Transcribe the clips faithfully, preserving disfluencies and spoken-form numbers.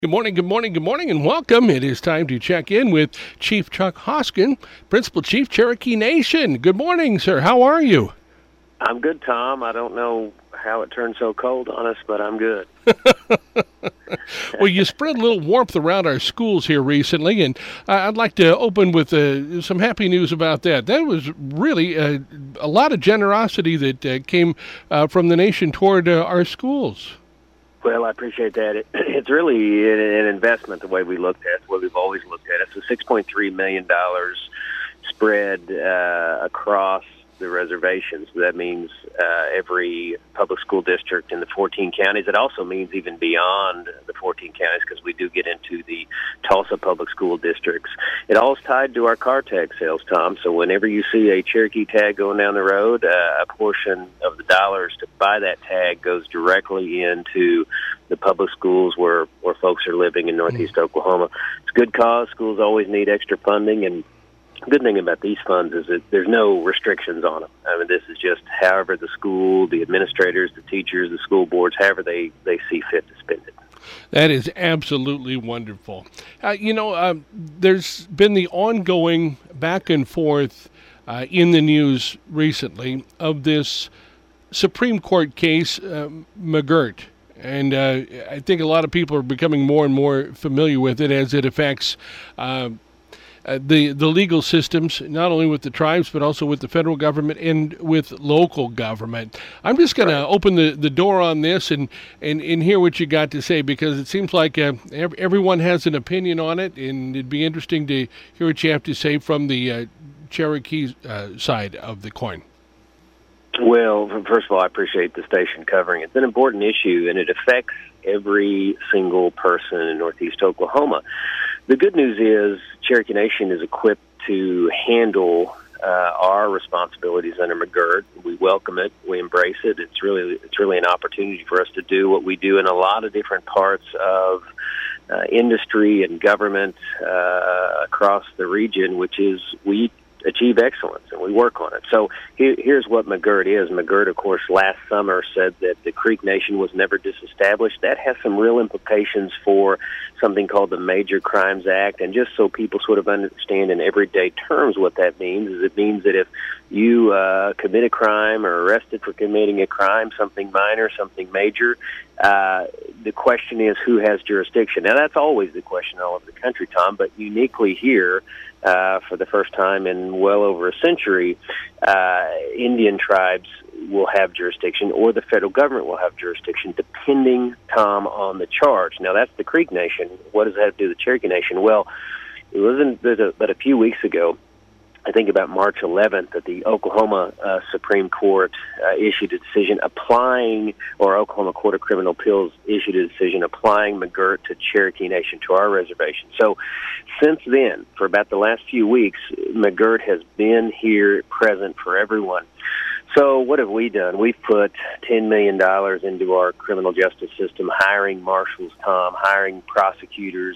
Good morning, good morning, good morning, and welcome. It is time to check in with Chief Chuck Hoskin, Principal Chief, Cherokee Nation. Good morning, sir. How are you? I'm good, Tom. I don't know how it turned so cold on us, but I'm good. Well, you spread a little warmth around our schools here recently, and uh, I'd like to open with uh, some happy news about that. That was really uh, a lot of generosity that uh, came uh, from the nation toward uh, our schools. Well, I appreciate that. It, it's really an, an investment the way we looked at it, the way we've always looked at it. It's a six point three million dollars spread uh, across the reservations. That means uh, every public school district in the fourteen counties. It also means even beyond the fourteen counties because we do get into the Tulsa public school districts. It all is tied to our car tag sales, Tom. So whenever you see a Cherokee tag going down the road, uh, a portion of the dollars to buy that tag goes directly into the public schools where, where folks are living in Northeast mm-hmm. Oklahoma. It's a good cause. Schools always need extra funding, and the good thing about these funds is that there's no restrictions on them. I mean, this is just however the school, the administrators, the teachers, the school boards, however they, they see fit to spend it. That is absolutely wonderful. Uh, you know, uh, there's been the ongoing back and forth uh, in the news recently of this Supreme Court case, uh, McGirt. And uh, I think a lot of people are becoming more and more familiar with it as it affects uh, Uh, the the legal systems, not only with the tribes, but also with the federal government and with local government. I'm just going right. to open the, the door on this and, and, and hear what you got to say, because it seems like uh, ev- everyone has an opinion on it, and it'd be interesting to hear what you have to say from the uh, Cherokee uh, side of the coin. Well, first of all, I appreciate the station covering it. It's an important issue, and it affects every single person in Northeast Oklahoma. The good news is Cherokee Nation is equipped to handle uh, our responsibilities under McGirt. We welcome it. We embrace it. It's really it's really an opportunity for us to do what we do in a lot of different parts of uh, industry and government uh, across the region, which is we achieve excellence, and we work on it. So here, here's what McGirt is. McGirt, of course, last summer said that the Creek Nation was never disestablished. That has some real implications for something called the Major Crimes Act, and just so people sort of understand in everyday terms what that means, is it means that if you uh, commit a crime or arrested for committing a crime, something minor, something major, uh, the question is who has jurisdiction. Now, that's always the question all over the country, Tom, but uniquely here, Uh, for the first time in well over a century, uh, Indian tribes will have jurisdiction, or the federal government will have jurisdiction, depending, Tom, on the charge. Now, that's the Creek Nation. What does that have to do with the Cherokee Nation? Well, it wasn't but a few weeks ago, I think about March eleventh, that the Oklahoma uh, Supreme Court uh, issued a decision applying, or Oklahoma Court of Criminal Appeals issued a decision applying McGirt to Cherokee Nation, to our reservation. So since then, for about the last few weeks, McGirt has been here present for everyone. So what have we done? We've put ten million dollars into our criminal justice system, hiring marshals, Tom, hiring prosecutors,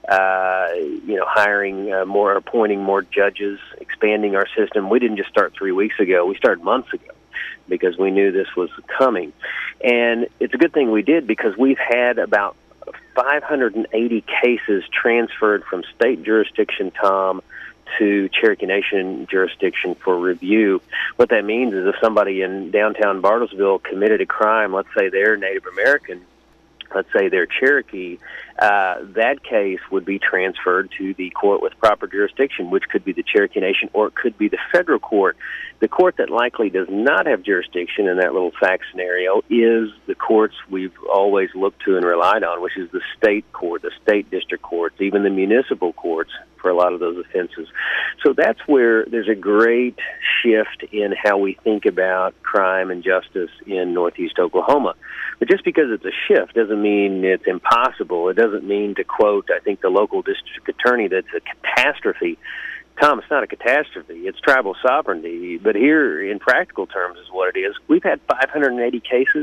uh, you know, hiring uh, more, appointing more judges, expanding our system. We didn't just start three weeks ago. We started months ago because we knew this was coming. And it's a good thing we did, because we've had about five hundred eighty cases transferred from state jurisdiction, Tom, to Cherokee Nation jurisdiction for review. What that means is if somebody in downtown Bartlesville committed a crime, let's say they're Native American, let's say they're Cherokee, uh, that case would be transferred to the court with proper jurisdiction, which could be the Cherokee Nation, or it could be the federal court. The court that likely does not have jurisdiction in that little fact scenario is the courts we've always looked to and relied on, which is the state court, the state district courts, even the municipal courts for a lot of those offenses. So that's where there's a great shift in how we think about crime and justice in Northeast Oklahoma. But just because it's a shift doesn't mean it's impossible. It doesn't mean, to quote, I think, the local district attorney, that's a catastrophe. Tom, it's not a catastrophe. It's tribal sovereignty. But here, in practical terms, is what it is. We've had five hundred eighty cases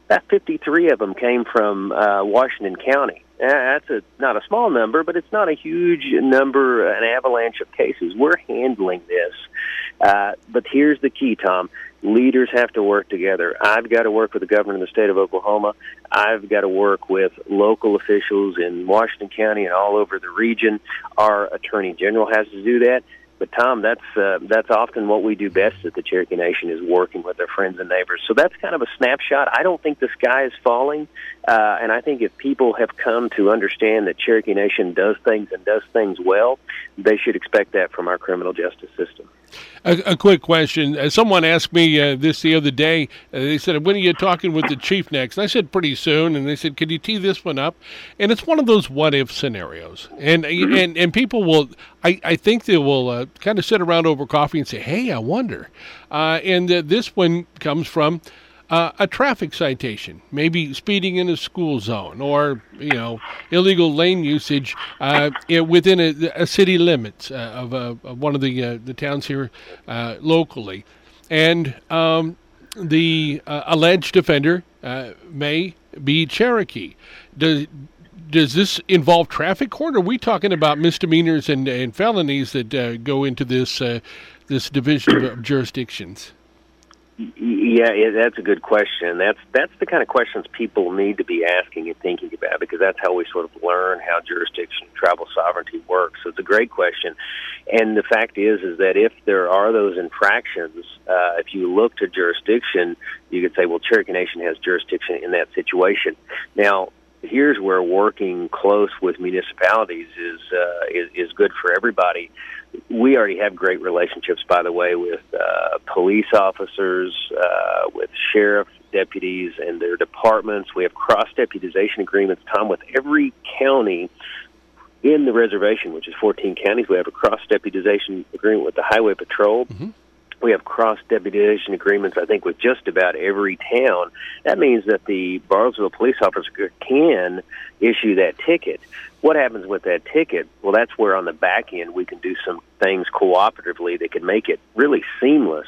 About fifty-three of them came from uh, Washington County. Uh, that's a, not a small number, but it's not a huge number, an avalanche of cases. We're handling this. Uh, but here's the key, Tom. Leaders have to work together. I've got to work with the governor of the state of Oklahoma. I've got to work with local officials in Washington County and all over the region. Our attorney general has to do that. But, Tom, that's uh, that's often what we do best at the Cherokee Nation, is working with our friends and neighbors. So that's kind of a snapshot. I don't think the sky is falling, uh, and I think if people have come to understand that Cherokee Nation does things and does things well, they should expect that from our criminal justice system. A, a quick question. Uh, someone asked me uh, this the other day. Uh, they said, when are you talking with the chief next? And I said, pretty soon. And they said, could you tee this one up? And it's one of those what-if scenarios. And mm-hmm. and, and people will, I, I think they will uh, kind of sit around over coffee and say, hey, I wonder. Uh, and uh, this one comes from Uh, a traffic citation, maybe speeding in a school zone, or you know, illegal lane usage uh, within a, a city limits uh, of, a, of one of the uh, the towns here uh, locally, and um, the uh, alleged offender uh, may be Cherokee. Does does this involve traffic court? Or are we talking about misdemeanors and, and felonies that uh, go into this uh, this division of jurisdictions? Yeah, yeah, that's a good question. That's that's the kind of questions people need to be asking and thinking about, because that's how we sort of learn how jurisdiction, travel sovereignty works. So it's a great question. And the fact is, is that if there are those infractions, uh, if you look to jurisdiction, you could say, well, Cherokee Nation has jurisdiction in that situation. Now, here's where working close with municipalities is uh, is, is good for everybody. We already have great relationships, by the way, with uh, police officers, uh, with sheriff deputies and their departments. We have cross-deputization agreements, Tom, with every county in the reservation, which is fourteen counties. We have a cross-deputization agreement with the Highway Patrol. Mm-hmm. We have cross-deputization agreements, I think, with just about every town. That means that the Bartlesville police officer can issue that ticket. What happens with that ticket? Well, that's where on the back end we can do some things cooperatively that can make it really seamless.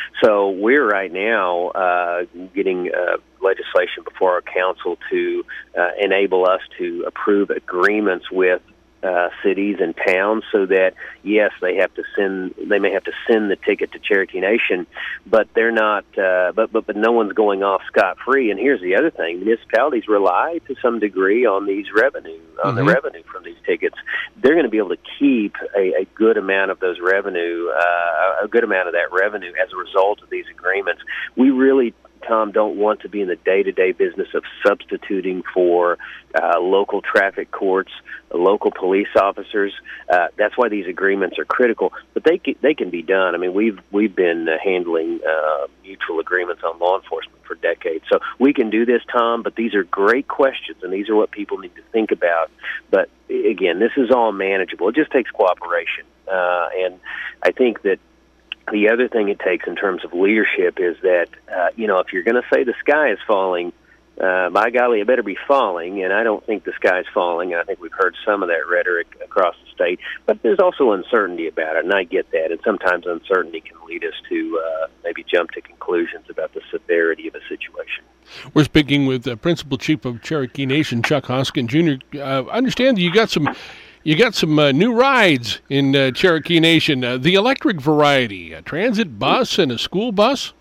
So we're right now uh, getting uh, legislation before our council to uh, enable us to approve agreements with Uh, cities and towns, so that yes, they have to send, they may have to send the ticket to Cherokee Nation, but they're not, uh, but, but but no one's going off scot-free. And here's the other thing: municipalities rely to some degree on these revenue, on mm-hmm. the revenue from these tickets. They're going to be able to keep a, a good amount of those revenue, uh, a good amount of that revenue as a result of these agreements. We really, Tom, don't want to be in the day-to-day business of substituting for uh, local traffic courts, local police officers. Uh, that's why these agreements are critical. But they can, they can be done. I mean, we've we've been uh, handling uh, mutual agreements on law enforcement for decades, so we can do this, Tom. But these are great questions, and these are what people need to think about. But again, this is all manageable. It just takes cooperation, uh, and I think that the other thing it takes in terms of leadership is that, uh, you know, if you're going to say the sky is falling, uh, by golly, it better be falling. And I don't think the sky is falling. I think we've heard some of that rhetoric across the state. But there's also uncertainty about it, and I get that. And sometimes uncertainty can lead us to uh, maybe jump to conclusions about the severity of a situation. We're speaking with the Principal Chief of Cherokee Nation, Chuck Hoskin, Junior Uh, I understand that you got some... You got some uh, new rides in uh, Cherokee Nation, uh, the electric variety, a transit bus and a school bus.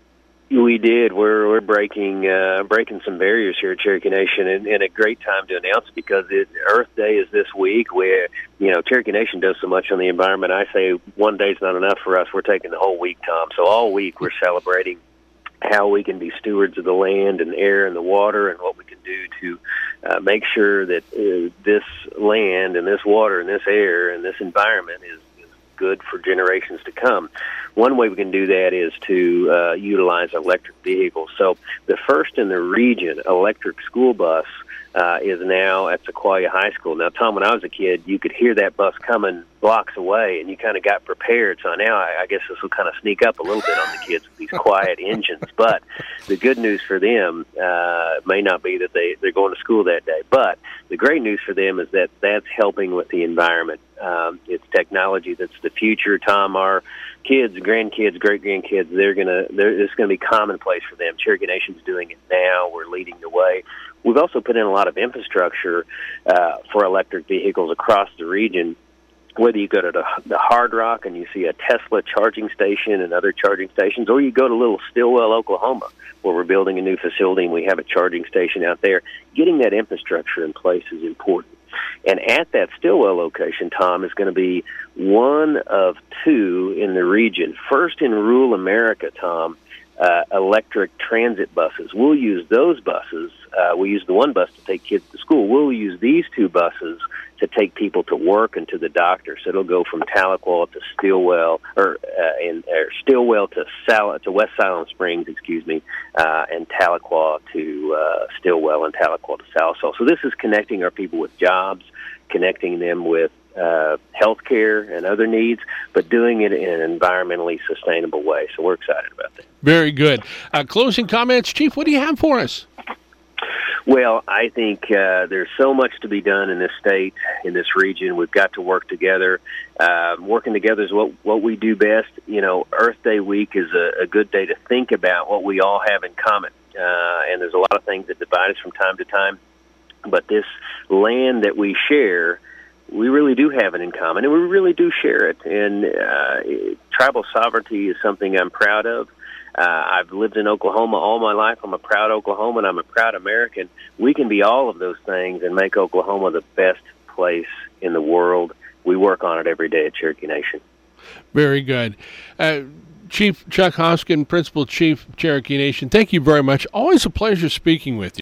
We did. We're we're breaking uh, breaking some barriers here at Cherokee Nation, and, and a great time to announce, because it, Earth Day is this week. Where you know Cherokee Nation does so much on the environment. I say one day's not enough for us. We're taking the whole week, Tom. So all week we're celebrating how we can be stewards of the land and air and the water, and what we can do to uh, make sure that uh, this land and this water and this air and this environment is, is good for generations to come. One way we can do that is to uh, utilize electric vehicles. So the first in the region electric school bus uh, is now at Sequoia High School. Now, Tom, when I was a kid, you could hear that bus coming blocks away, and you kind of got prepared. So now I, I guess this will kind of sneak up a little bit on the kids with these quiet engines. But the good news for them uh, may not be that they, they're going to school that day. But the great news for them is that that's helping with the environment. Um, it's technology that's the future. Tom, our kids, grandkids, great grandkids, they're gonna, they're, it's gonna be commonplace for them. Cherokee Nation's doing it now. We're leading the way. We've also put in a lot of infrastructure uh, for electric vehicles across the region. Whether you go to the, the Hard Rock and you see a Tesla charging station and other charging stations, or you go to little Stillwell, Oklahoma, where we're building a new facility and we have a charging station out there, getting that infrastructure in place is important. And at that Stillwell location, Tom, is going to be one of two in the region. First in rural America, Tom, uh, electric transit buses. We'll use those buses. Uh, we use the one bus to take kids to school. We'll use these two buses to take people to work and to the doctor. So it'll go from Tahlequah to Stillwell, or uh, in or Stillwell to Sal- to West Silent Springs, excuse me, uh, and Tahlequah to uh, Stillwell, and Tahlequah to Sallisaw. So this is connecting our people with jobs, connecting them with uh, health care and other needs, but doing it in an environmentally sustainable way. So we're excited about that. Very good. Uh, closing comments, Chief, what do you have for us? Well, I think uh, there's so much to be done in this state, in this region. We've got to work together. Uh, working together is what, what we do best. You know, Earth Day week is a, a good day to think about what we all have in common. Uh, and there's a lot of things that divide us from time to time. But this land that we share, we really do have it in common, and we really do share it. And uh, tribal sovereignty is something I'm proud of. Uh, I've lived in Oklahoma all my life. I'm a proud Oklahoman. I'm a proud American. We can be all of those things and make Oklahoma the best place in the world. We work on it every day at Cherokee Nation. Very good. Uh, Chief Chuck Hoskin, Principal Chief, Cherokee Nation, thank you very much. Always a pleasure speaking with you.